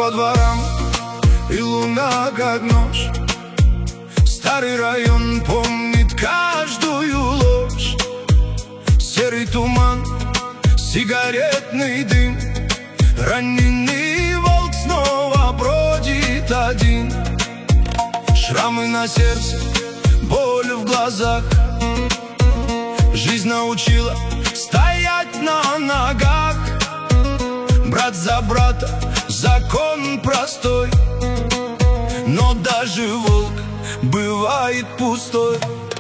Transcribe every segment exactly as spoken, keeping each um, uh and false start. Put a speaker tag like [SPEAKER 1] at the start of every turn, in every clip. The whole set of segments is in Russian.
[SPEAKER 1] по дворам, и луна как нож. Старый район помнит каждую ложь. Серый туман, сигаретный дым, раненый волк снова бродит один. Шрамы на сердце, боль в глазах. Жизнь научила стоять на ногах. Брат за брата, закон простой, но даже волк бывает пустой.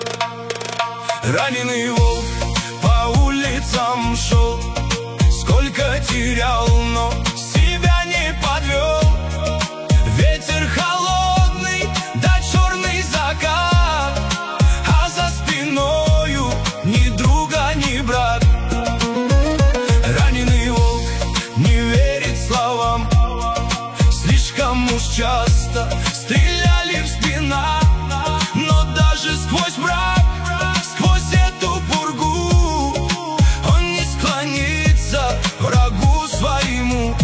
[SPEAKER 1] Раненый волк по улицам шел, сколько терял, но себя не подвел. Ветер холодный, да черный закат, а за спиною ни друга, ни брат. Раненый волк не верит словам, слишком уж часто стреляли в спина. Но даже сквозь мрак, сквозь эту пургу, он не склонится врагу своему.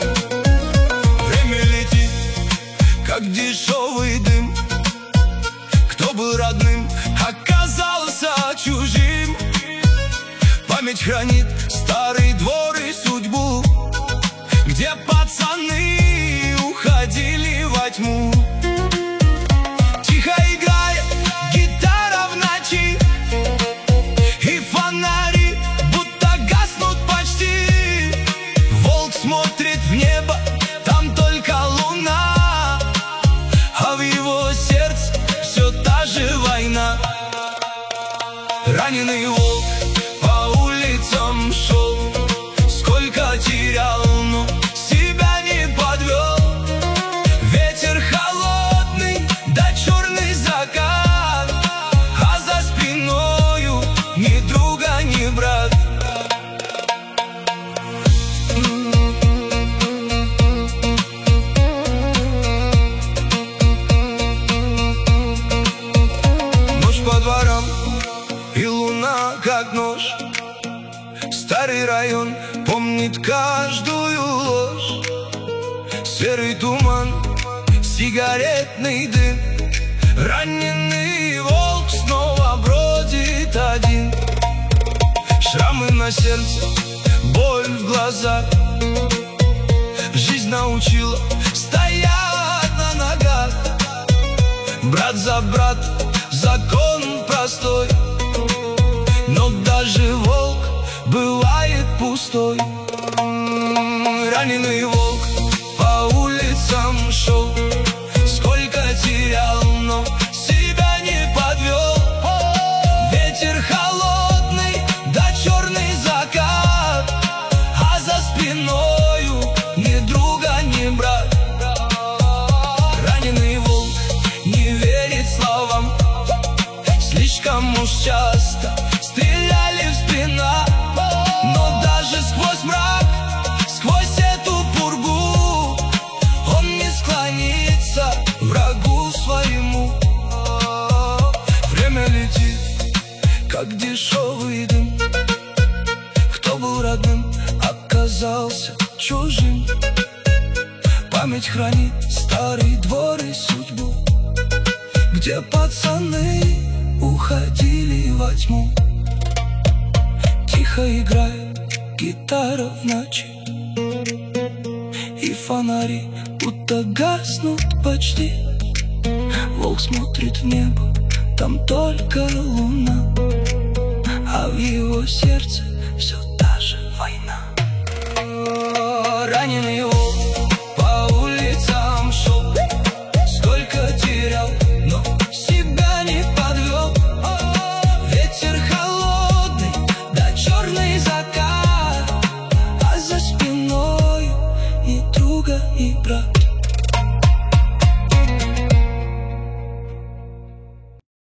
[SPEAKER 1] Время летит, как дешевый дым. Кто был родным, оказался чужим. Память хранит старый двор и судьбу, где пацаны уходили во тьму. Тихо играет гитара в ночи, и фонари будто гаснут почти. Волк смотрит в небо, там только луна, а в его сердце все та же война. Раненый волк по улицам шел, сколько терял, но себя не подвел. Ветер холодный, да черный закат, а за спиною ни друга, ни брат. Ночь по дворам, и луна как нож. Старый район помнит каждую ложь. Серый туман, сигаретный дым, раненый волк снова бродит один. Шрамы на сердце, боль в глазах. Жизнь научила стоять на ногах. Брат за брат, закон простой, но даже волк бывает пустой. Раненый волк по улицам шел, сколько терял, но себя не подвел. Ветер холодный, да черный закат, а за спиною ни друга, ни брат. Раненый волк не верит словам, слишком уж часто стреляли в спина. Но даже сквозь мрак, сквозь эту пургу, он не склонится врагу своему. Время летит, как дешевый дым. Кто был родным, оказался чужим. Память хранит старый двор и судьбу, где пацаны уходили во тьму. Тихо играет гитара в ночи, и фонари будто гаснут почти. Волк смотрит в небо, там только луна, а в его сердце все та же война. Раненый